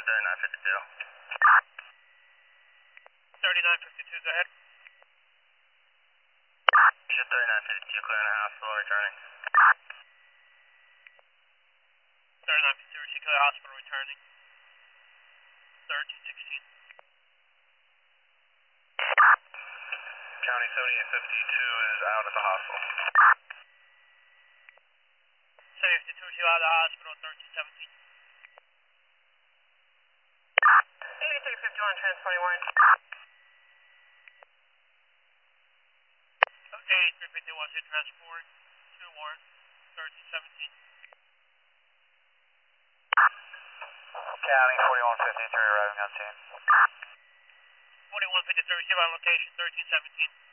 3952. 3952, go ahead. 3952, clearing the hospital, returning. 3952, Clear Hospital, returning. 1316. County 7852 is out at the hospital. 72 is out of the hospital, 1317. 8351, transporting warrant. 8351, hit transport, 2 warrant, 1317. County 4153, arriving on scene. 4153, receive on location, 1317.